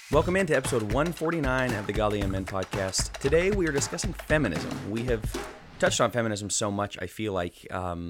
Welcome into episode 149 of the Godly Young Men podcast. Today we are discussing feminism. We have touched on feminism so much, I feel like, we're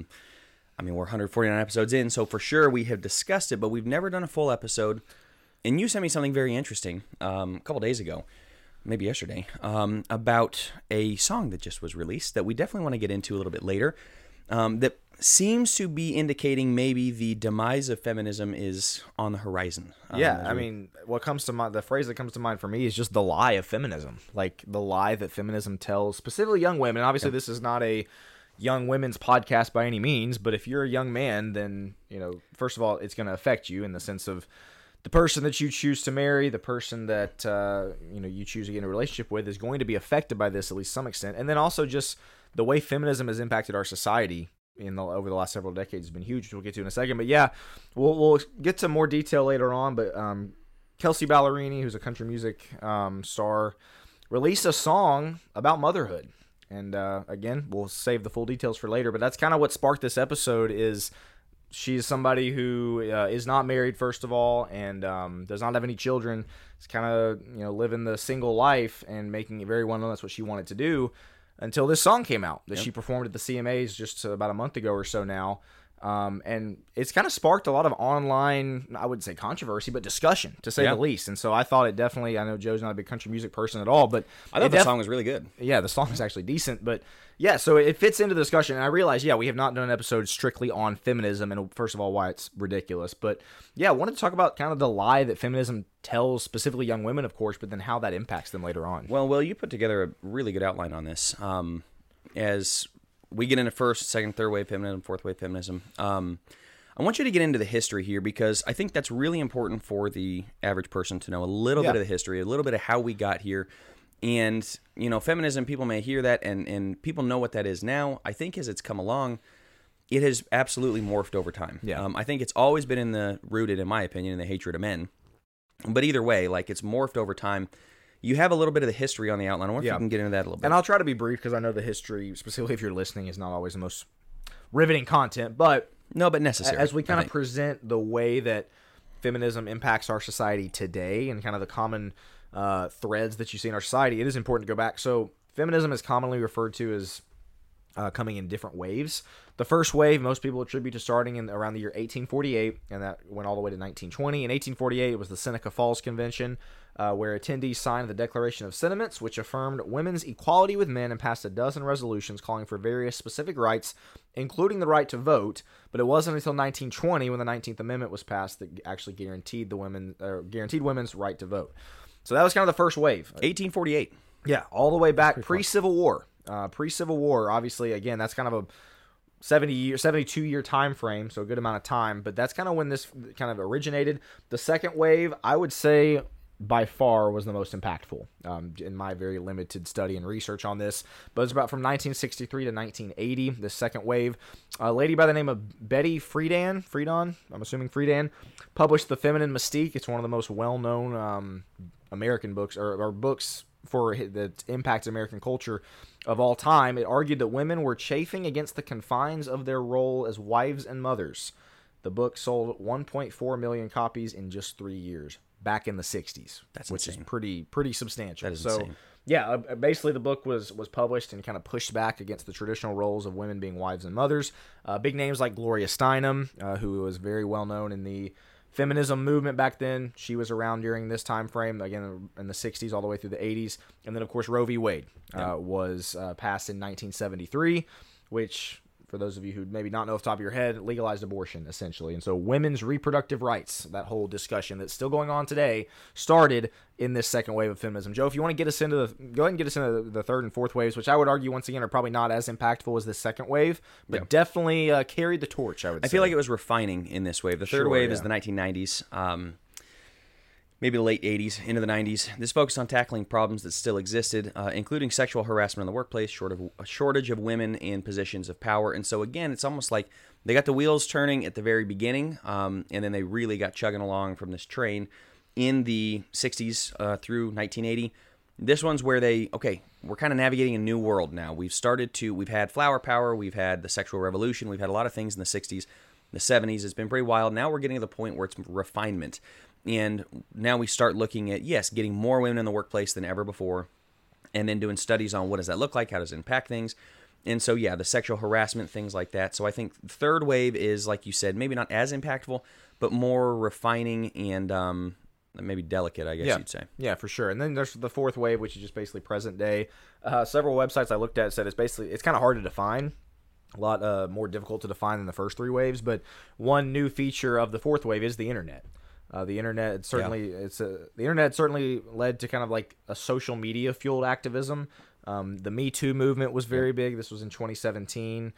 149 episodes in, so for sure we have discussed it, but we've never done a full episode. And you sent me something very interesting a couple days ago, maybe yesterday, about a song that just was released that we definitely want to get into a little bit later, that seems to be indicating maybe the demise of feminism is on the horizon. What comes to mind, the phrase that comes to mind for me is just the lie of feminism. Like the lie that feminism tells specifically young women. And obviously this is not a young women's podcast by any means, but if you're a young man, then, first of all, it's going to affect you in the sense of the person that you choose to marry, the person that, you choose to get in a relationship with is going to be affected by this at least some extent. And then also just the way feminism has impacted our society over the last several decades has been huge, which we'll get to in a second. But yeah, we'll get to more detail later on. But Kelsea Ballerini, who's a country music star, released a song about motherhood. And again, we'll save the full details for later. But that's kind of what sparked this episode. Is she's somebody who is not married, first of all, and does not have any children. Is kind of living the single life and making it very well known that's what she wanted to do. Until this song came out that she performed at the CMAs just about a month ago or so now. And it's kind of sparked a lot of online, I wouldn't say controversy, but discussion, to say the least. And so I thought it definitely, I know Joe's not a big country music person at all, but I thought the song was really good. Yeah, the song is actually decent, but yeah, so it fits into the discussion. And I realize, we have not done an episode strictly on feminism, and first of all, why it's ridiculous. But yeah, I wanted to talk about kind of the lie that feminism tells specifically young women, of course, but then how that impacts them later on. Well, Will, you put together a really good outline on this. As we get into first, second, third wave feminism, fourth wave feminism, I want you to get into the history here because I think that's really important for the average person to know a little bit of the history, a little bit of how we got here. And, feminism, people may hear that and people know what that is now. I think as it's come along, it has absolutely morphed over time. Yeah. I think it's always been rooted, in my opinion, in the hatred of men. But either way, it's morphed over time. You have a little bit of the history on the outline. I wonder if you can get into that a little bit. And I'll try to be brief because I know the history, specifically if you're listening, is not always the most riveting content. But necessary. As we kind of present the way that feminism impacts our society today and kind of the common threads that you see in our society, it is important to go back. So feminism is commonly referred to as coming in different waves. The first wave, most people attribute to starting in around the year 1848, and that went all the way to 1920. In 1848, it was the Seneca Falls Convention, where attendees signed the Declaration of Sentiments, which affirmed women's equality with men and passed a dozen resolutions calling for various specific rights, including the right to vote. But it wasn't until 1920, when the 19th Amendment was passed, that actually guaranteed women's right to vote. So that was kind of the first wave. 1848. Yeah, all the way back pre-Civil War. Pre-Civil War, obviously, again, that's kind of a 72-year time frame, so a good amount of time. But that's kind of when this kind of originated. The second wave, I would say, by far was the most impactful in my very limited study and research on this. But it's about from 1963 to 1980, the second wave. A lady by the name of Betty Friedan, I'm assuming Friedan, published The Feminine Mystique. It's one of the most well-known American books, or books that impacts American culture of all time. It argued that women were chafing against the confines of their role as wives and mothers. The book sold 1.4 million copies in just 3 years. Back in the 60s, which insane. Is pretty substantial. That is insane. Yeah, basically the book was published and kind of pushed back against the traditional roles of women being wives and mothers. Big names like Gloria Steinem, who was very well known in the feminism movement back then. She was around during this time frame, again in the 60s all the way through the 80s. And then, of course, Roe v. Wade was passed in 1973, which, for those of you who maybe not know off the top of your head, legalized abortion, essentially. And so women's reproductive rights, that whole discussion that's still going on today, started in this second wave of feminism. Joe, if you want to go ahead and get us into the third and fourth waves, which I would argue, once again, are probably not as impactful as this second wave, but definitely carried the torch, I would say. I feel like it was refining in this wave. The third wave is the 1990s. Maybe the late 80s into the 90s. This focused on tackling problems that still existed, including sexual harassment in the workplace, a shortage of women in positions of power. And so, again, it's almost like they got the wheels turning at the very beginning, and then they really got chugging along from this train in the 60s through 1980. This one's where we're kind of navigating a new world now. We've had flower power, we've had the sexual revolution, we've had a lot of things in the 60s, the 70s. It's been pretty wild. Now we're getting to the point where it's refinement. And now we start looking at, yes, getting more women in the workplace than ever before, and then doing studies on what does that look like, how does it impact things. And so, yeah, the sexual harassment, things like that. So I think third wave is, like you said, maybe not as impactful, but more refining and maybe delicate, I guess you'd say. Yeah, for sure. And then there's the fourth wave, which is just basically present day. Several websites I looked at said it's kind of hard to define. A lot more difficult to define than the first three waves. But one new feature of the fourth wave is the internet. The internet the internet certainly led to kind of like a social media fueled activism. The Me Too movement was very big. This was in 2017.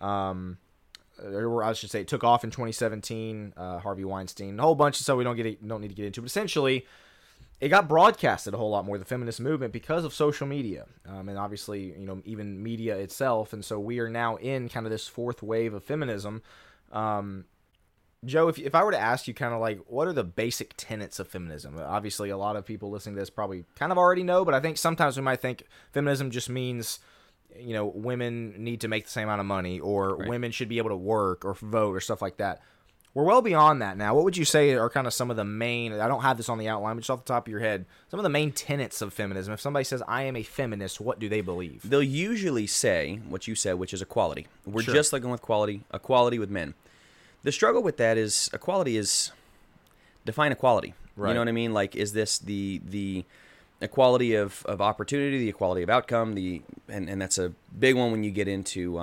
Or I should say, it took off in 2017. Harvey Weinstein, a whole bunch of stuff we don't need to get into. But essentially, it got broadcasted a whole lot more, the feminist movement, because of social media, and obviously, even media itself. And so we are now in kind of this fourth wave of feminism. Joe, if I were to ask you kind of like, what are the basic tenets of feminism? Obviously, a lot of people listening to this probably kind of already know, but I think sometimes we might think feminism just means, women need to make the same amount of money, or women should be able to work or vote or stuff like that. We're well beyond that now. What would you say are kind of some of the main, I don't have this on the outline, but just off the top of your head, some of the main tenets of feminism? If somebody says, I am a feminist, what do they believe? They'll usually say what you said, which is equality. We're just looking with equality with men. The struggle with that is define equality. Right. You know what I mean? Like, is this the equality of opportunity, the equality of outcome, and that's a big one when you get into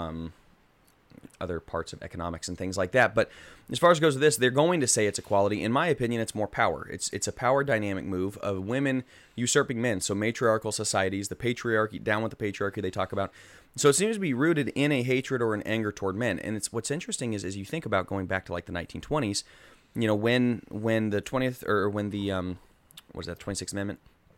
other parts of economics and things like that. But as far as goes with this, they're going to say it's equality. In my opinion, it's more power. It's a power dynamic move of women usurping men. So matriarchal societies, the patriarchy, down with the patriarchy they talk about. So it seems to be rooted in a hatred or an anger toward men. And it's what's interesting is you think about going back to like the 1920s, when the 20th or when the what was that, 26th Amendment?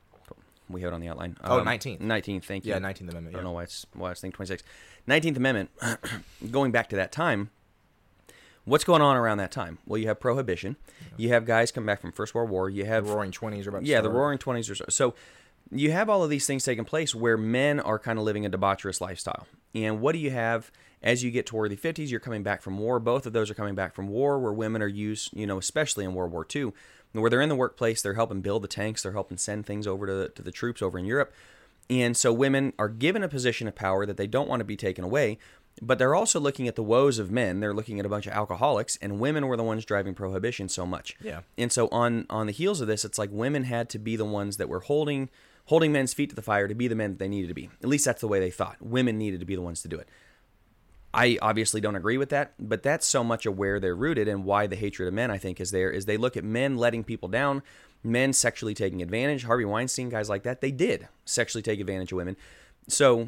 We have it on the outline. 19th. 19th, thank you. Yeah, 19th Amendment. I don't know why I was thinking 26th. 19th Amendment, going back to that time, what's going on around that time? Well, you have prohibition. Yeah. You have guys coming back from First World War. You have the Roaring '20s are about to start. The Roaring '20s or so. So you have all of these things taking place where men are kind of living a debaucherous lifestyle. And what do you have as you get toward the 50s? You're coming back from war. Both of those are coming back from war, where women are used, especially in World War II, where they're in the workplace, they're helping build the tanks, they're helping send things over to the troops over in Europe. And so women are given a position of power that they don't want to be taken away, but they're also looking at the woes of men. They're looking at a bunch of alcoholics, and women were the ones driving prohibition so much. Yeah. And so on the heels of this, it's like women had to be the ones that were holding men's feet to the fire to be the men that they needed to be. At least that's the way they thought. Women needed to be the ones to do it. I obviously don't agree with that, but that's so much of where they're rooted, and why the hatred of men, I think, is there, is they look at men letting people down, men sexually taking advantage. Harvey Weinstein, guys like that, they did sexually take advantage of women. So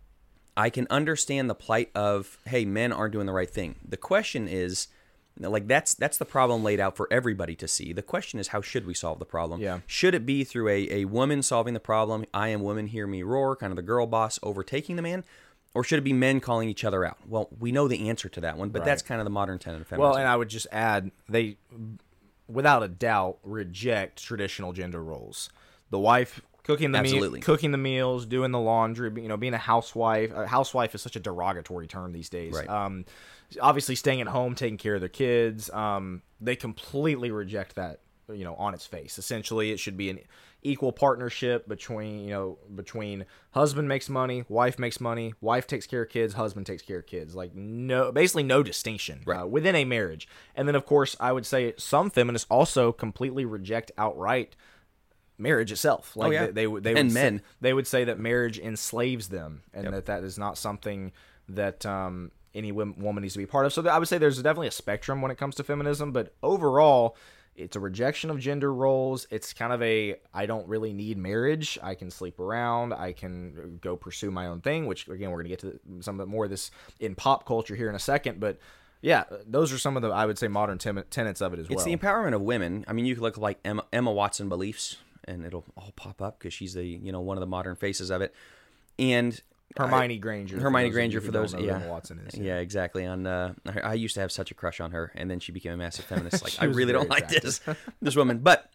I can understand the plight of, hey, men aren't doing the right thing. The question is, like, that's the problem laid out for everybody to see. The question is, how should we solve the problem? Yeah. Should it be through a woman solving the problem, I am woman, hear me roar, kind of the girl boss overtaking the man? Or should it be men calling each other out? Well, we know the answer to that one, but that's kind of the modern tenet of feminism. Well, and I would just add, they, without a doubt, reject traditional gender roles. The wife cooking the meals, doing the laundry, being a housewife. A housewife is such a derogatory term these days. Right. Obviously, staying at home, taking care of their kids. They completely reject that, on its face. Essentially, it should be an equal partnership between husband makes money, wife takes care of kids, husband takes care of kids. Like, basically no distinction within a marriage. And then, of course, I would say some feminists also completely reject outright marriage itself. Like, they would say that marriage enslaves them, and that is not something that any woman needs to be a part of. So I would say there's definitely a spectrum when it comes to feminism, but overall, it's a rejection of gender roles. It's kind of I don't really need marriage. I can sleep around. I can go pursue my own thing, which, again, we're going to get to some of more of this in pop culture here in a second. But, yeah, those are some of the, I would say, modern tenets of it as well. It's the empowerment of women. I mean, you could look like Emma Watson beliefs, and it'll all pop up because she's one of the modern faces of it. And Hermione Granger for those. Yeah, Watson is. Yeah, exactly. I used to have such a crush on her, and then she became a massive feminist. Like, I really don't like this woman. But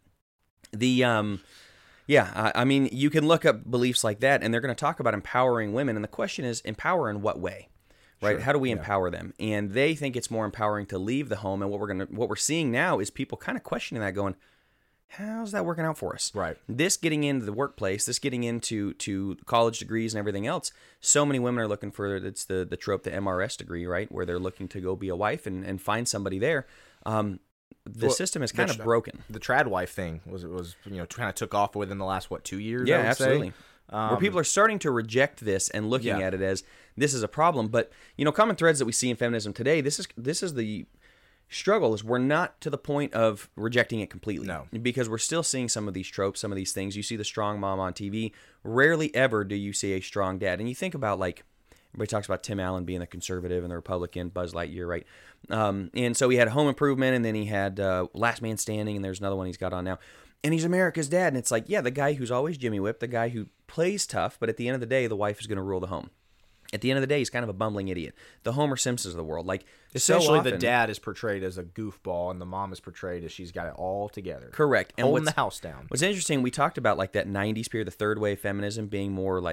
I mean, you can look up beliefs like that, and they're going to talk about empowering women. And the question is, empower in what way? Right? Sure. How do we empower them? And they think it's more empowering to leave the home. And what we're seeing now is people kind of questioning that, going, how's that working out for us? Right. This getting into the workplace, this getting into college degrees and everything else, so many women are looking for, it's the trope, the MRS degree, right? Where they're looking to go be a wife and find somebody there. The system is kind of broken. The trad wife thing was kind of took off within the last 2 years. Yeah, I would absolutely. say. Where people are starting to reject this and looking at it as this is a problem. But common threads that we see in feminism today. This is the struggle. Is we're not to the point of rejecting it completely. No, because we're still seeing some of these tropes, some of these things. You see the strong mom on TV. Rarely ever do you see a strong dad. And you think about everybody talks about Tim Allen being the conservative and the Republican, Buzz Lightyear, right? And so he had Home Improvement, and then he had Last Man Standing, and there's another one he's got on now. And he's America's dad. And it's like, yeah, the guy who's always Jimmy Whip, the guy who plays tough, but at the end of the day, the wife is going to rule the home. At the end of the day, he's kind of a bumbling idiot. The Homer Simpsons of the world. Essentially, the dad is portrayed as a goofball, and the mom is portrayed as she's got it all together. Correct. And holding the house down. What's interesting, we talked about that 90s period, the third wave feminism being more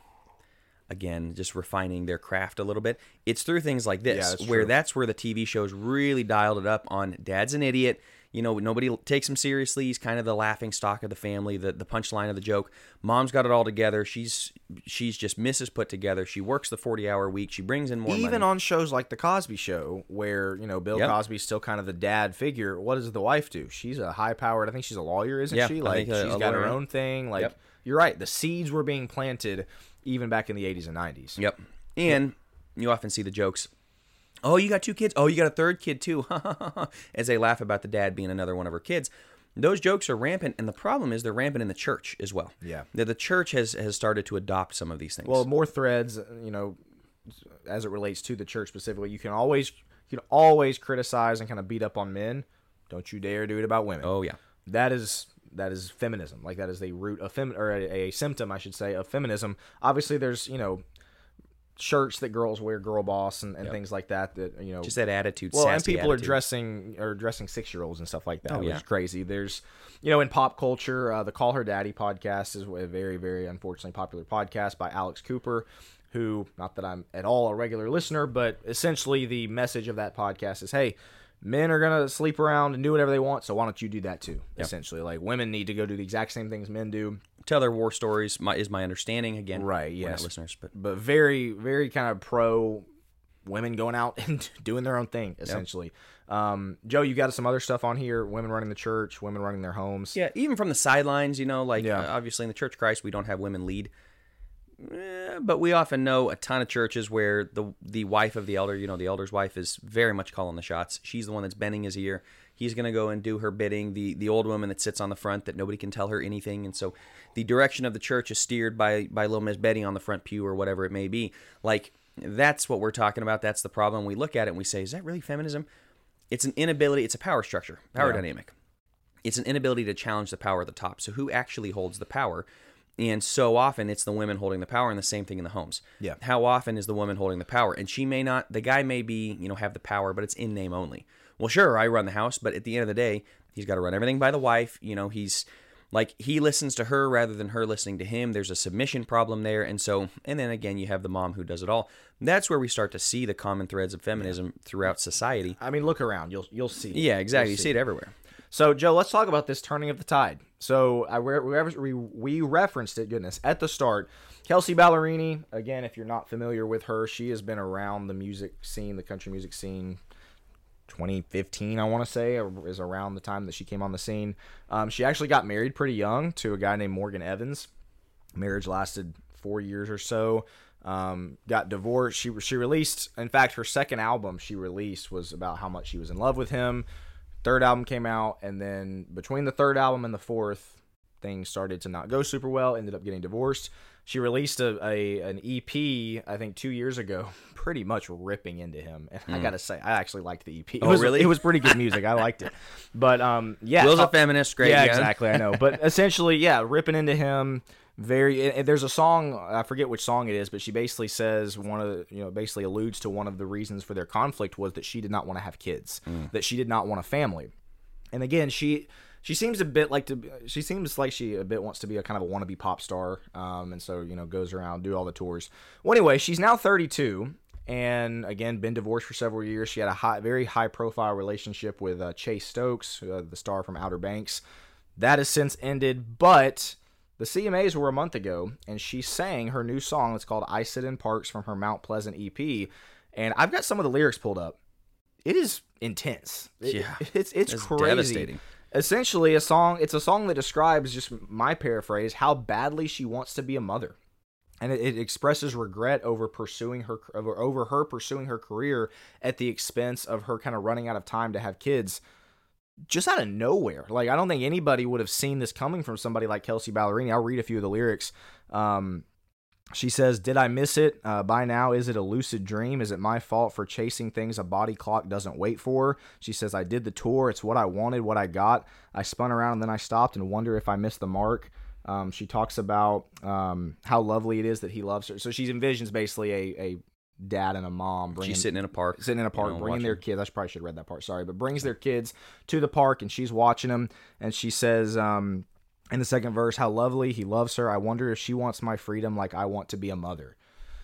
again, just refining their craft a little bit. It's through things like this, that's where the TV shows really dialed it up on dad's an idiot. Nobody takes him seriously. He's kind of the laughing stock of the family, the punchline of the joke. Mom's got it all together. She's just Mrs. Put Together. She works the 40-hour week. She brings in more money. Even on shows like The Cosby Show, where, Bill Cosby's still kind of the dad figure, what does the wife do? She's a high-powered, I think she's a lawyer, isn't she? She's got her own thing. You're right. The seeds were being planted even back in the 80s and 90s. Yep. And you often see the jokes, oh, you got 2 kids? Oh, you got a third kid too. As they laugh about the dad being another one of her kids. Those jokes are rampant, and the problem is they're rampant in the church as well. Yeah. The church has started to adopt some of these things. Well, more threads, as it relates to the church specifically, you can always criticize and kind of beat up on men. Don't you dare do it about women. Oh, yeah. That is feminism. That is the root of a symptom, I should say, of feminism. Obviously, there's, shirts that girls wear, girl boss, and things like that. Just that attitude. Well, and people attitude. are dressing 6-year-olds and stuff like that, which yeah. is crazy. There's, in pop culture, the Call Her Daddy podcast is a very, very unfortunately popular podcast by Alex Cooper, who, not that I'm at all a regular listener, but essentially the message of that podcast is, hey, men are going to sleep around and do whatever they want, so why don't you do that too, essentially. Women need to go do the exact same things men do. Tell their war stories, is my understanding. Again, right, yes. We're not listeners. But very, very kind of pro women going out and doing their own thing, essentially. Yep. Joe, you got some other stuff on here, women running the church, women running their homes. Yeah, even from the sidelines, obviously in the Church of Christ, we don't have women lead. But we often know a ton of churches where the wife of the elder, the elder's wife, is very much calling the shots. She's the one that's bending his ear. He's going to go and do her bidding. The old woman that sits on the front that nobody can tell her anything. And so the direction of the church is steered by little Miss Betty on the front pew or whatever it may be. That's what we're talking about. That's the problem. We look at it and we say, is that really feminism? It's an inability. It's a power structure, power dynamic. It's an inability to challenge the power at the top. So who actually holds the power? And so often it's the women holding the power, and the same thing in the homes. Yeah. How often is the woman holding the power? And she may not, the guy may be, have the power, but it's in name only. Well, sure, I run the house, but at the end of the day, he's got to run everything by the wife. He's he listens to her rather than her listening to him. There's a submission problem there. And then again, you have the mom who does it all. That's where we start to see the common threads of feminism throughout society. I mean, look around. You'll see. Yeah, exactly. You see it everywhere. So, Joe, let's talk about this turning of the tide. So, we referenced it, at the start. Kelsea Ballerini, again, if you're not familiar with her, she has been around the music scene, the country music scene, 2015, I want to say, is around the time that she came on the scene. She actually got married pretty young to a guy named Morgan Evans. Marriage lasted 4 years or so. Got divorced. She released, in fact, her second album she released was about how much she was in love with him. Third album came out, and then between the third album and the fourth, things started to not go super well, ended up getting divorced. She released an EP, I think 2 years ago, pretty much ripping into him. And I got to say, I actually liked the EP. Really? It was pretty good music. I liked it. But, yeah. Will's a feminist. Great. Yeah, exactly. I know. But essentially, yeah, ripping into him. There's a song, I forget which song it is, but she basically says basically alludes to one of the reasons for their conflict was that she did not want to have kids, that she did not want a family. And again, she seems like she a bit wants to be a kind of a wannabe pop star, and so goes around, do all the tours. Well, anyway, she's now 32, and again been divorced for several years. She had a very high profile relationship with Chase Stokes, the star from Outer Banks. That has since ended, but the CMAs were a month ago, and she sang her new song. It's called I Sit in Parks from her Mount Pleasant EP, and I've got some of the lyrics pulled up. It is intense. It's crazy. Devastating. Essentially, it's a song that describes, just my paraphrase, how badly she wants to be a mother. And it expresses regret over her pursuing her career at the expense of her kind of running out of time to have kids, just out of nowhere. Like, I don't think anybody would have seen this coming from somebody like Kelsea Ballerini. I'll read a few of the lyrics. She says, "Did I miss it? By now, is it a lucid dream? Is it my fault for chasing things a body clock doesn't wait for?" She says, "I did the tour. It's what I wanted, what I got. I spun around and then I stopped and wonder if I missed the mark." She talks about how lovely it is that he loves her. So she envisions basically a dad and a mom. She's sitting in a park. Bringing their kids. I probably should have read that part, sorry. But brings their kids to the park, and she's watching them. And she says in the second verse, how lovely he loves her. I wonder if she wants my freedom like I want to be a mother.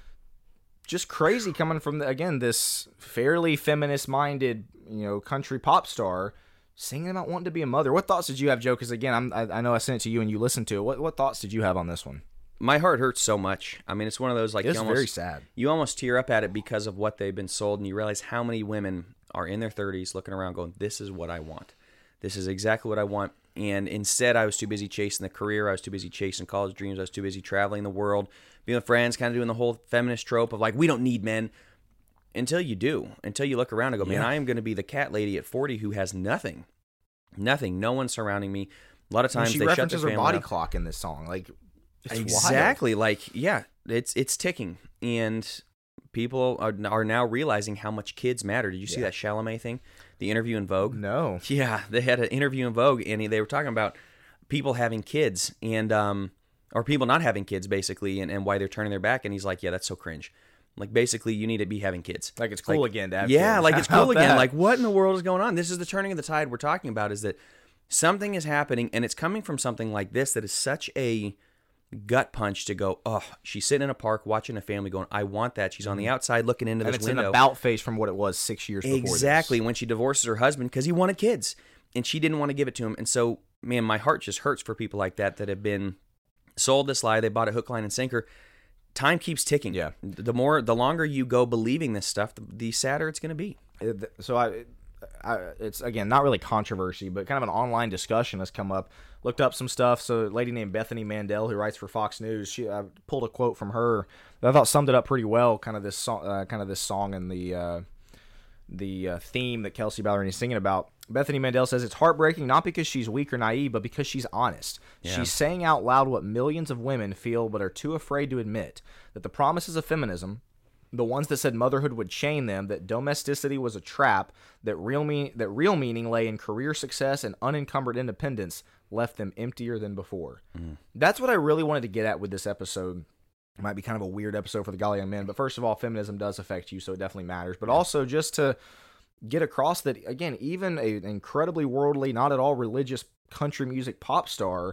Just crazy coming from, this fairly feminist-minded, country pop star singing about wanting to be a mother. What thoughts did you have, Joe? Because again, I know I sent it to you and you listened to it. What thoughts did you have on this one? My heart hurts so much. I mean, it's one of those, like, it's very sad. You almost tear up at it because of what they've been sold, and you realize how many women are in their 30s looking around going, this is what I want. This is exactly what I want. And instead, I was too busy chasing the career. I was too busy chasing college dreams. I was too busy traveling the world, being with friends, kind of doing the whole feminist trope of, like, we don't need men. Until you do. Until you look around and go, man, I am going to be the cat lady at 40 who has nothing. Nothing. No one surrounding me. A lot of times she they shut their references her body clock in this song. Like, it's exactly. wild. Like, yeah, it's ticking. And people are now realizing how much kids matter. Did you see that Chalamet thing? The interview in Vogue? No. Yeah, they had an interview in Vogue, and they were talking about people having kids and or people not having kids, basically, and why they're turning their back. And he's like, yeah, that's so cringe. Like, basically, you need to be having kids. Like, it's cool again to have kids. Yeah, like, it's cool again. Like, what in the world is going on? This is the turning of the tide we're talking about, is that something is happening, and it's coming from something like this that is such a gut punch to go, oh, she's sitting in a park watching a family going, I want that. She's on the outside looking into this window. And it's an about face from what it was 6 years before Exactly, when she divorces her husband because he wanted kids, and she didn't want to give it to him. And so, man, my heart just hurts for people like that have been sold this lie. They bought a hook, line, and sinker. Time keeps ticking. Yeah. The longer you go believing this stuff, the sadder it's going to be. So it's, again, not really controversy, but kind of an online discussion has come up. Looked up some stuff. So a lady named Bethany Mandel, who writes for Fox News, she pulled a quote from her that I thought summed it up pretty well. Kind of this song and the theme that Kelsea Ballerini is singing about. Bethany Mandel says it's heartbreaking not because she's weak or naive, but because she's honest. Yeah. She's saying out loud what millions of women feel but are too afraid to admit, that the promises of feminism, the ones that said motherhood would chain them, that domesticity was a trap, that real meaning lay in career success and unencumbered independence, left them emptier than before. That's what I really wanted to get at with this episode. It might be kind of a weird episode for the Golly Young Men, but first of all, feminism does affect you, so it definitely matters. But also just to get across that, again, even an incredibly worldly, not at all religious country music pop star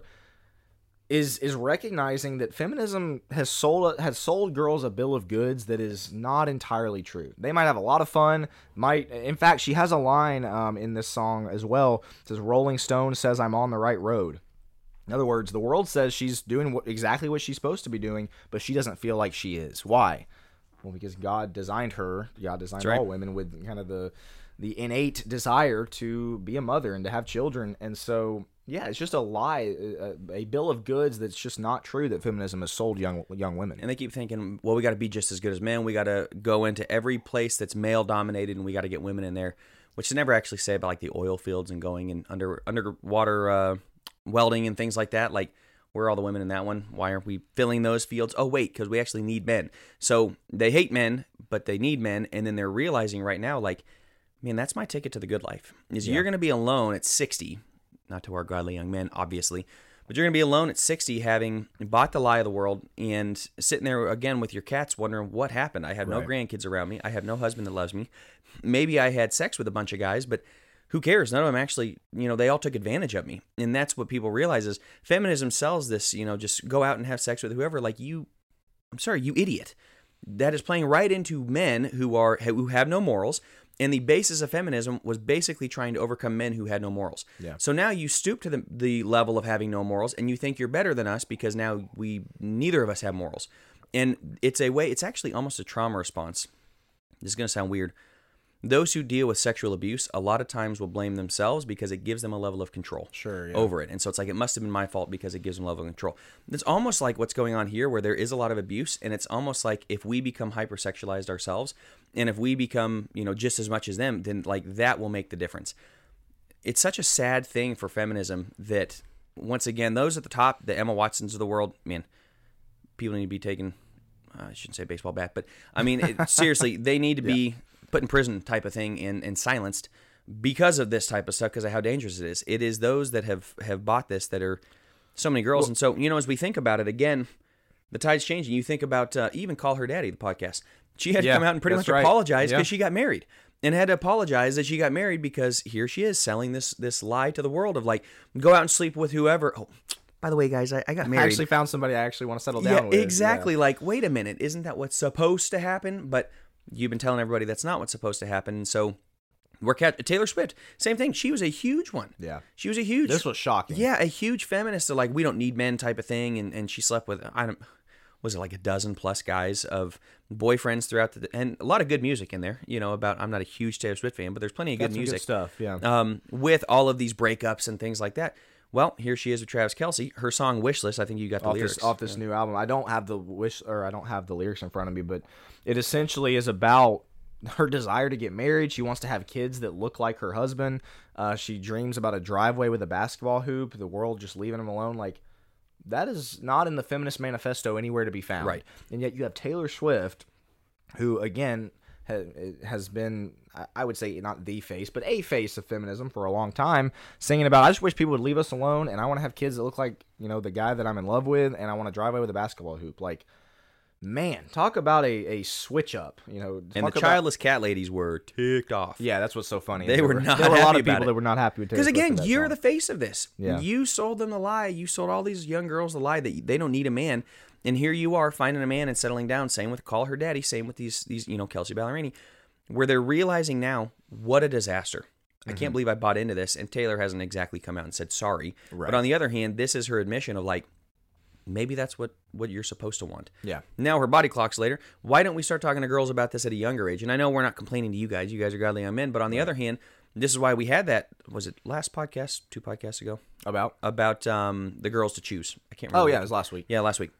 is recognizing that feminism has sold girls a bill of goods that is not entirely true. They might have a lot of fun. In fact, she has a line in this song as well. It says, "Rolling Stone says I'm on the right road." In other words, the world says she's doing exactly what she's supposed to be doing, but she doesn't feel like she is. Why? Well, because God designed her. God designed all women with kind of the innate desire to be a mother and to have children. And so, yeah, it's just a lie, a bill of goods that's just not true that feminism has sold young women. And they keep thinking, well, we got to be just as good as men. We got to go into every place that's male dominated, and we got to get women in there, which they never actually say about, like, the oil fields and going and underwater welding and things like that. Like, where are all the women in that one? Why aren't we filling those fields? Oh, wait, because we actually need men. So they hate men, but they need men, and then they're realizing right now, like, man, that's my ticket to the good life. You're going to be alone at 60, not to our godly young men, obviously, but you're going to be alone at 60 having bought the lie of the world and sitting there again with your cats wondering what happened. I have no grandkids around me. I have no husband that loves me. Maybe I had sex with a bunch of guys, but who cares? None of them actually, they all took advantage of me. And that's what people realize is feminism sells this, just go out and have sex with whoever. Like, you idiot. That is playing right into men who have no morals, And the basis of feminism was basically trying to overcome men who had no morals. Yeah. So now you stoop to the level of having no morals, and you think you're better than us because now neither of us have morals. And it's actually almost a trauma response. This is going to sound weird. Those who deal with sexual abuse a lot of times will blame themselves because it gives them a level of control over it. And so it's like, it must have been my fault because it gives them a level of control. It's almost like what's going on here where there is a lot of abuse, and it's almost like if we become hypersexualized ourselves, and if we become, just as much as them, then like that will make the difference. It's such a sad thing for feminism that, once again, those at the top, the Emma Watsons of the world, man, people need to be taken, I shouldn't say baseball bat, but I mean, seriously, they need to be put in prison type of thing and silenced because of this type of stuff, because of how dangerous it is. It is those that have bought this that are so many girls. Well, and so, as we think about it, again, the tide's changing. You think about even Call Her Daddy, the podcast. She had to come out and pretty much apologize because she got married, and had to apologize that she got married because here she is selling this lie to the world of like, go out and sleep with whoever. Oh, by the way, guys, I got married. I actually found somebody I actually want to settle down with. Exactly. Yeah. Like, wait a minute. Isn't that what's supposed to happen? But you've been telling everybody that's not what's supposed to happen. And so Taylor Swift, same thing. She was a huge one. Yeah. She was a huge. This was shocking. Yeah, a huge feminist. Like, we don't need men type of thing. And she slept with, was it like a dozen plus guys of boyfriends throughout and a lot of good music in there, about, I'm not a huge Taylor Swift fan, but there's plenty of good music. Good stuff, yeah. With all of these breakups and things like that. Well, here she is with Travis Kelce. Her song "Wishlist," I think you got the lyrics off this new album. I don't have the lyrics in front of me, but it essentially is about her desire to get married. She wants to have kids that look like her husband. She dreams about a driveway with a basketball hoop. The world just leaving him alone. Like, that is not in the Feminist Manifesto anywhere to be found. Right. And yet you have Taylor Swift, who again has been, I would say, not the face, but a face of feminism for a long time, singing about, I just wish people would leave us alone, and I want to have kids that look like, the guy that I'm in love with, and I want to drive away with a basketball hoop. Like, man, talk about a switch up. And the childless cat ladies were ticked off. Yeah, that's what's so funny. They were not There were a lot of happy people that were not happy with Taylor Swift. Because again, you're song. the face of this. Yeah. You sold them the lie. You sold all these young girls the lie that they don't need a man. And here you are finding a man and settling down. Same with Call Her Daddy. Same with these Kelsey Ballerini, where they're realizing now what a disaster. I can't believe I bought into this. And Taylor hasn't exactly come out and said sorry. Right. But on the other hand, this is her admission of like, maybe that's what you're supposed to want. Yeah. Now her body clock's later. Why don't we start talking to girls about this at a younger age? And I know we're not complaining to you guys. You guys are godly young men. But on the other hand, this is why we had that. Was it last podcast? 2 podcasts ago? About the girls to choose. I can't remember. Oh yeah, it was last week. Yeah, last week.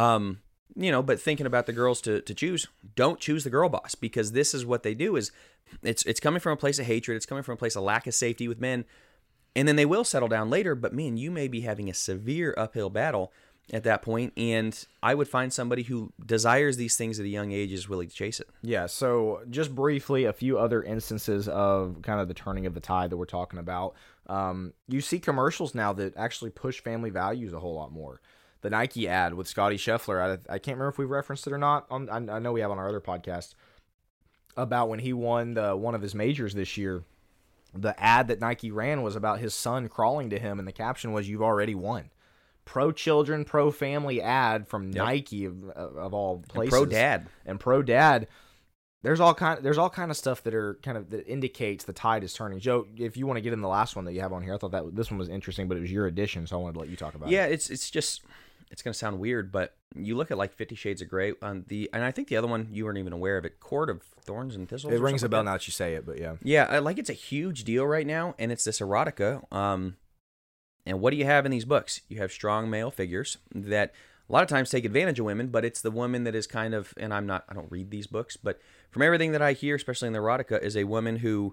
But thinking about the girls to choose, don't choose the girl boss, because this is what they do. Is it's coming from a place of hatred. It's coming from a place of lack of safety with men, and then they will settle down later. But man, you may be having a severe uphill battle at that point, and I would find somebody who desires these things at a young age is willing to chase it. Yeah, so just briefly, a few other instances of kind of the turning of the tide that we're talking about. You see commercials now that actually push family values a whole lot more. The Nike ad with Scotty Scheffler, I can't remember if we referenced it or not. I know we have on our other podcast, about when he won one of his majors this year. The ad that Nike ran was about his son crawling to him, and the caption was, "You've already won." Pro-children, pro-family ad from Nike of all places. And pro-dad. There's all kind of stuff that indicates the tide is turning. Joe, if you want to get in the last one that you have on here, I thought that this one was interesting, but it was your addition, so I wanted to let you talk about it. Yeah, it's going to sound weird, but you look at like 50 Shades of Grey and I think the other one you weren't even aware of it, Court of Thorns and Thistles. It rings a bell now that you say it, but yeah. Yeah, like it's a huge deal right now, and it's this erotica. And what do you have in these books? You have strong male figures that a lot of times take advantage of women, but it's the woman that is kind of, and I don't read these books, but from everything that I hear, especially in the erotica, is a woman who,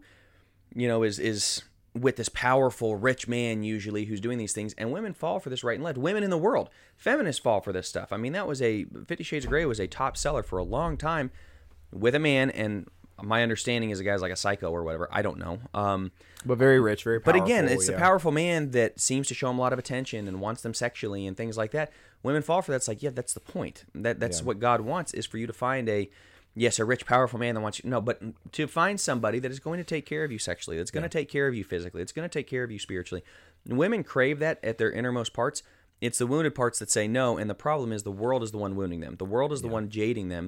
is with this powerful, rich man usually who's doing these things, and women fall for this right and left. Women in the world, feminists fall for this stuff. I mean, 50 Shades of Grey was a top seller for a long time with a man, and my understanding is the guy's like a psycho or whatever. I don't know. But very rich, very powerful. But again, it's the powerful man that seems to show them a lot of attention and wants them sexually and things like that. Women fall for that. It's like, yeah, that's the point. That's what God wants, is for you to find a rich, powerful man that wants you. No, but to find somebody that is going to take care of you sexually, that's going to take care of you physically, that's going to take care of you spiritually. And women crave that at their innermost parts. It's the wounded parts that say no, and the problem is the world is the one wounding them. The world is the one jading them.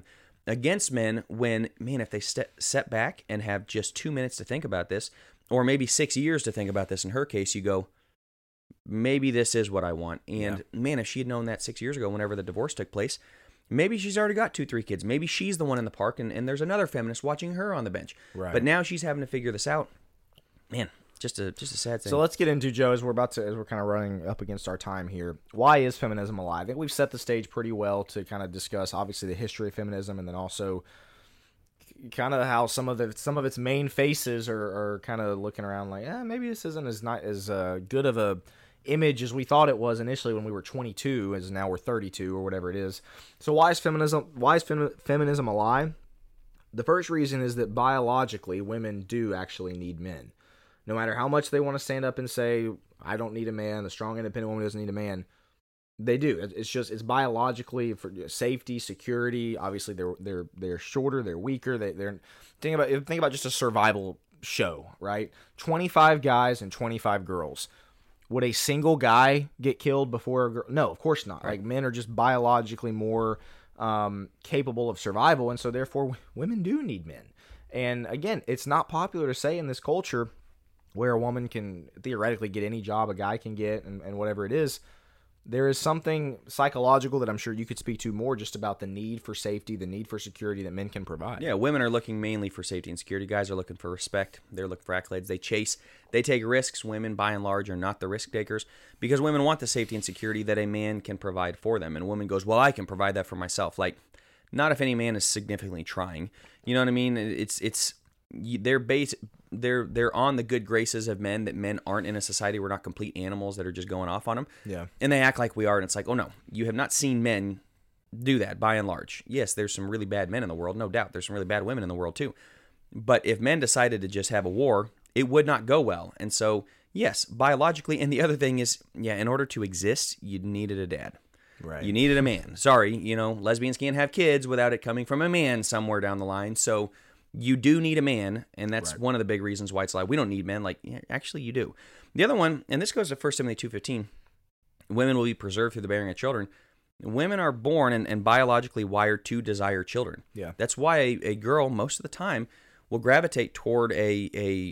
against men when, man, if they step back and have just 2 minutes to think about this, or maybe 6 years to think about this, in her case, you go, maybe this is what I want. And man, if she had known that 6 years ago, whenever the divorce took place, maybe she's already got 2-3 kids. Maybe she's the one in the park and there's another feminist watching her on the bench. Right. But now she's having to figure this out. Man, just a sad thing. So let's get into, Joe, as we're kind of running up against our time here. Why is feminism alive? I think we've set the stage pretty well to kind of discuss, obviously, the history of feminism, and then also kind of how some of its main faces are kind of looking around like, maybe this isn't as good of a image as we thought it was initially when we were 22, as now we're 32 or whatever it is. So why is feminism alive? The first reason is that biologically, women do actually need men. No matter how much they want to stand up and say, I don't need a man, the strong, independent woman doesn't need a man, they do. It's biologically for safety, security. Obviously, they're shorter, they're weaker. They're think about just a survival show, right? 25 guys and 25 girls. Would a single guy get killed before a girl? No, of course not. Like, men are just biologically more capable of survival, and so therefore women do need men. And again, it's not popular to say in this culture where a woman can theoretically get any job a guy can get and whatever it is. There is something psychological that I'm sure you could speak to more, just about the need for safety, the need for security that men can provide. Yeah, women are looking mainly for safety and security. Guys are looking for respect. They're looking for accolades. They take risks. Women, by and large, are not the risk takers because women want the safety and security that a man can provide for them. And a woman goes, well, I can provide that for myself. Like, not if any man is significantly trying. You know what I mean? They're on the good graces of men, that men aren't in a society. We're not complete animals that are just going off on them. Yeah. And they act like we are, and it's like, oh no, you have not seen men do that by and large. Yes, there's some really bad men in the world, no doubt. There's some really bad women in the world too. But if men decided to just have a war, it would not go well. And so, yes, biologically, and the other thing is, in order to exist, you needed a dad. Right. You needed a man. Sorry, lesbians can't have kids without it coming from a man somewhere down the line. So you do need a man, and that's one of the big reasons why it's like, we don't need men. Like, actually, you do. The other one, and this goes to 1 Timothy 2:15, women will be preserved through the bearing of children. Women are born and biologically wired to desire children. Yeah. That's why a girl, most of the time, will gravitate toward a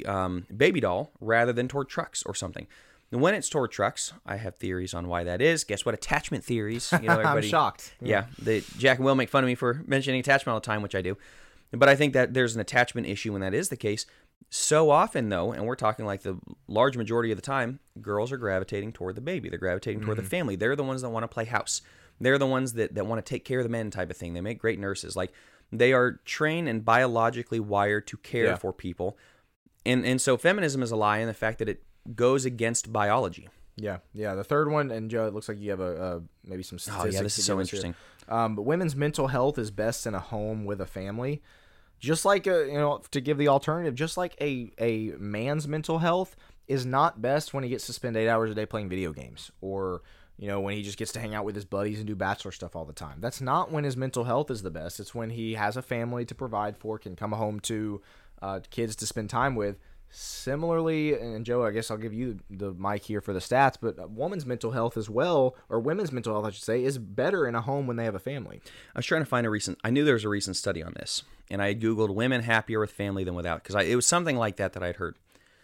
baby doll rather than toward trucks or something. And when it's toward trucks, I have theories on why that is. Guess what? Attachment theories. Everybody, I'm shocked. Yeah. Jack and Will make fun of me for mentioning attachment all the time, which I do. But I think that there's an attachment issue when that is the case. So often, though, and we're talking like the large majority of the time, girls are gravitating toward the baby. They're gravitating toward the family. They're the ones that want to play house. They're the ones that want to take care of the men type of thing. They make great nurses. Like, they are trained and biologically wired to care for people. And so feminism is a lie in the fact that it goes against biology. Yeah. The third one, and Joe, it looks like you have maybe some statistics. Oh, yeah, this is so interesting. But women's mental health is best in a home with a family. Just like, to give the alternative, just like a man's mental health is not best when he gets to spend 8 hours a day playing video games, or, when he just gets to hang out with his buddies and do bachelor stuff all the time. That's not when his mental health is the best. It's when he has a family to provide for, can come home to, kids to spend time with. Similarly, and Joe, I guess I'll give you the mic here for the stats, but a woman's mental health as well, or women's mental health, I should say, is better in a home when they have a family. I was trying to find I knew there was a recent study on this, and I had Googled women happier with family than without, because it was something like that I'd heard.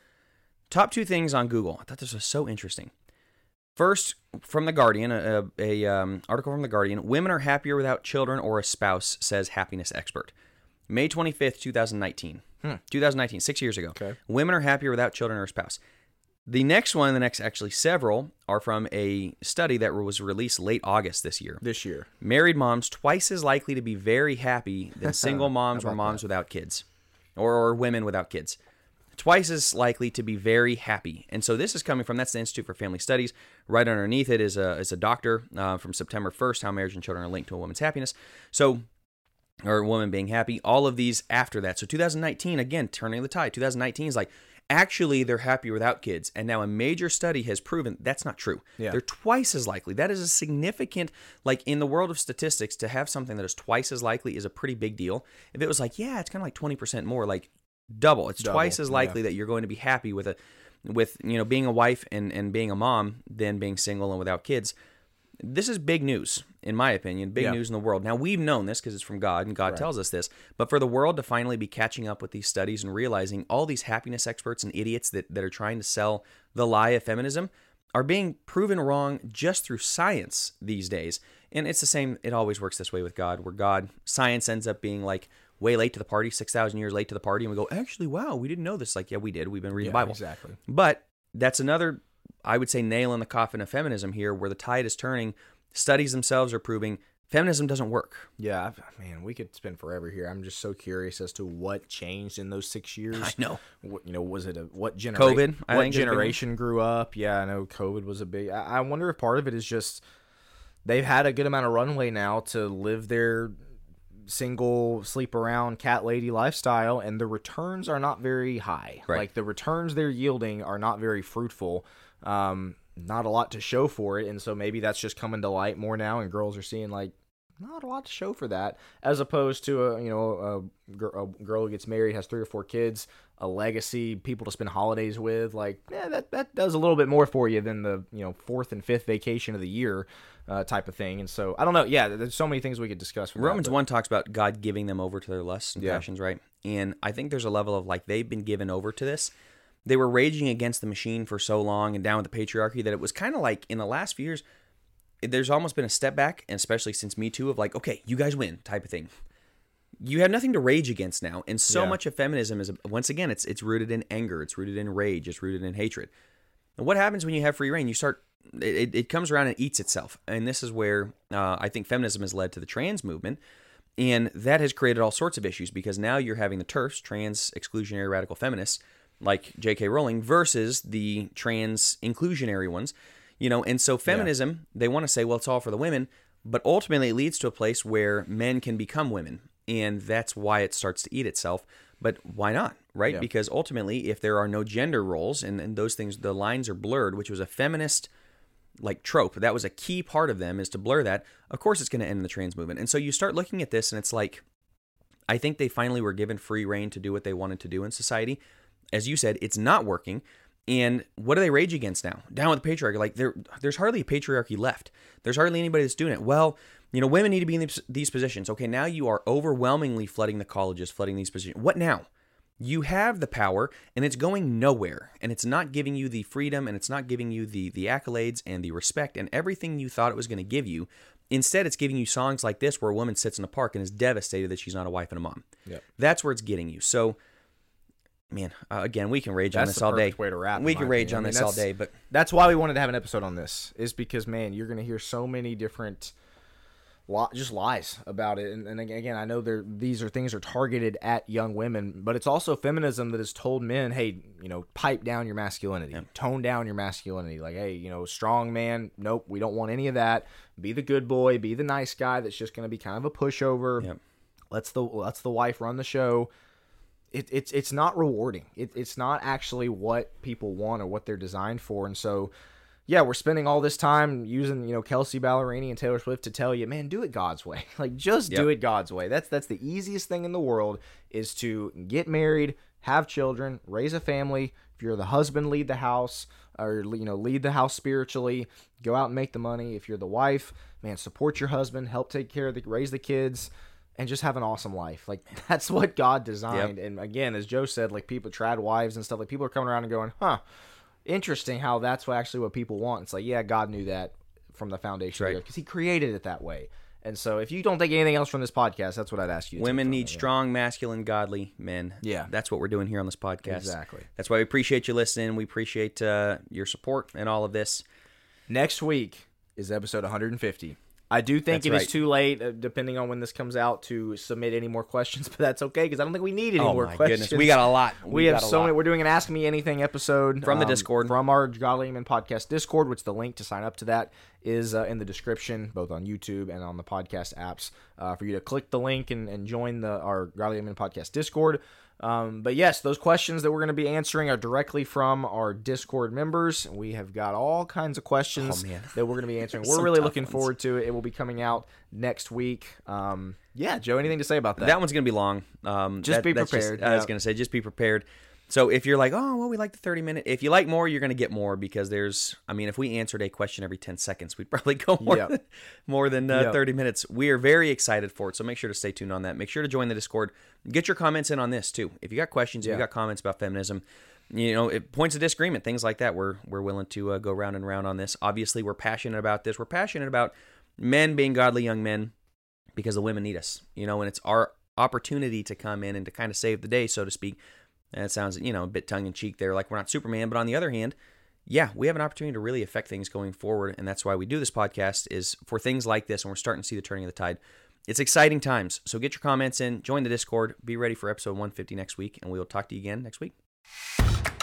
Top 2 things on Google. I thought this was so interesting. First, from The Guardian, article from The Guardian, women are happier without children or a spouse, says happiness expert. May 25th, 2019. 2019, 6 years ago. Okay. Women are happier without children or a spouse. The next one, actually several, are from a study that was released late August this year. Married moms twice as likely to be very happy than single moms or moms without kids, or women without kids. Twice as likely to be very happy. And so this is coming from, that's the Institute for Family Studies. Right underneath it is a doctor from September 1st, How Marriage and Children Are Linked to a Woman's Happiness. Or a woman being happy, all of these after that. So 2019, again, turning the tide. 2019 is like, actually, they're happier without kids. And now a major study has proven that's not true. Yeah. They're twice as likely. That is a significant, like, in the world of statistics, to have something that is twice as likely is a pretty big deal. If it was like, it's kind of like 20% more, like double. It's twice as likely that you're going to be happy with being a wife and being a mom than being single and without kids. This is big news. in my opinion, big news in the world. Now, we've known this because it's from God, and God tells us this. But for the world to finally be catching up with these studies and realizing all these happiness experts and idiots that are trying to sell the lie of feminism are being proven wrong just through science these days. And it's the same. It always works this way with God, where science ends up being like way late to the party, 6,000 years late to the party. And we go, actually, wow, we didn't know this. Like, yeah, we did. We've been reading the Bible. Exactly. But that's another, I would say, nail in the coffin of feminism here, where the tide is turning. Studies themselves are proving feminism doesn't work. Yeah, man, we could spend forever here. I'm just so curious as to what changed in those 6 years. I know. Was it what generation? COVID. What generation grew up? Yeah, I know COVID was a big. I wonder if part of it is just they've had a good amount of runway now to live their single, sleep around, cat lady lifestyle, and the returns are not very high. Right. Like the returns they're yielding are not very fruitful. Not a lot to show for it, and so maybe that's just coming to light more now, and girls are seeing like not a lot to show for that, as opposed to a girl who gets married, has 3 or 4 kids, a legacy, people to spend holidays with. Like, yeah, that does a little bit more for you than the 4th and 5th vacation of the year type of thing. And so I don't know. Yeah, there's so many things we could discuss. Romans 1 talks about God giving them over to their lusts and passions, right? And I think there's a level of like they've been given over to this. They were raging against the machine for so long and down with the patriarchy that it was kind of like in the last few years, there's almost been a step back, and especially since Me Too, of like, okay, you guys win type of thing. You have nothing to rage against now. And so much of feminism is, once again, it's rooted in anger. It's rooted in rage. It's rooted in hatred. And what happens when you have free reign? You start, it comes around and eats itself. And this is where I think feminism has led to the trans movement. And that has created all sorts of issues, because now you're having the TERFs, trans exclusionary radical feminists, like J.K. Rowling, versus the trans inclusionary ones, and so feminism, they want to say, well, it's all for the women, but ultimately it leads to a place where men can become women, and that's why it starts to eat itself. But why not, right? Yeah. Because ultimately, if there are no gender roles and those things, the lines are blurred, which was a feminist like trope, that was a key part of them, is to blur that. Of course, it's going to end in the trans movement. And so you start looking at this, and it's like, I think they finally were given free reign to do what they wanted to do in society. As you said, it's not working. And what do they rage against now? Down with the patriarchy. Like there's hardly a patriarchy left. There's hardly anybody that's doing it. Well, women need to be in these positions. Okay, now you are overwhelmingly flooding the colleges, flooding these positions. What now? You have the power, and it's going nowhere. And it's not giving you the freedom, and it's not giving you the accolades and the respect and everything you thought it was going to give you. Instead, it's giving you songs like this where a woman sits in a park and is devastated that she's not a wife and a mom. Yep. That's where it's getting you. So, man, again, we can rage on this all day. Way to wrap. We can rage on this all day, but that's why we wanted to have an episode on this. Is because, man, you're going to hear so many different, just lies about it. And again, I know these things are targeted at young women, but it's also feminism that has told men, hey, pipe down your masculinity, tone down your masculinity. Like, hey, strong man, nope, we don't want any of that. Be the good boy, be the nice guy that's just going to be kind of a pushover. Yep. Let's the wife run the show. It's not rewarding. It's not actually what people want or what they're designed for. And so, yeah, we're spending all this time using, Kelsey Ballerini and Taylor Swift to tell you, man, do it God's way. Like, just do it God's way. That's the easiest thing in the world, is to get married, have children, raise a family. If you're the husband, lead the house, or, lead the house spiritually, go out and make the money. If you're the wife, man, support your husband, help take care of raise the kids, and just have an awesome life. Like, that's what God designed. Yep. And again, as Joe said, like, people, trad wives and stuff, like, people are coming around and going, interesting how that's what people want. It's like, yeah, God knew that from the foundation, right? Because he created it that way. And so if you don't take anything else from this podcast, that's what I'd ask you to Women need strong, masculine, godly men. Yeah. That's what we're doing here on this podcast. Exactly. That's why we appreciate you listening. We appreciate your support and all of this. Next week is episode 150. I do think it is too late, depending on when this comes out, to submit any more questions, but that's okay, because I don't think we need any more questions. Goodness. We got a lot. We have so many. We're doing an Ask Me Anything episode from the Discord, from our Godly Men Podcast Discord, which the link to sign up to that is in the description, both on YouTube and on the podcast apps, for you to click the link and join our Godly Men Podcast Discord. But yes, those questions that we're going to be answering are directly from our Discord members. We have got all kinds of questions that we're going to be answering. We're really looking forward to it. It will be coming out next week. Yeah, Joe, anything to say about that? That one's going to be long. Just be prepared. I was going to say, just be prepared. So if you're like, oh, well, we like the 30-minute. If you like more, you're going to get more because if we answered a question every 10 seconds, we'd probably go more than 30 minutes. We are very excited for it. So make sure to stay tuned on that. Make sure to join the Discord. Get your comments in on this too. If you got questions, if you got comments about feminism, points of disagreement, things like that, we're willing to go round and round on this. Obviously, we're passionate about this. We're passionate about men being godly young men because the women need us, and it's our opportunity to come in and to kind of save the day, so to speak. And it sounds, a bit tongue-in-cheek there, like we're not Superman. But on the other hand, we have an opportunity to really affect things going forward. And that's why we do this podcast, is for things like this, and we're starting to see the turning of the tide. It's exciting times. So get your comments in, join the Discord, be ready for episode 150 next week, and we will talk to you again next week.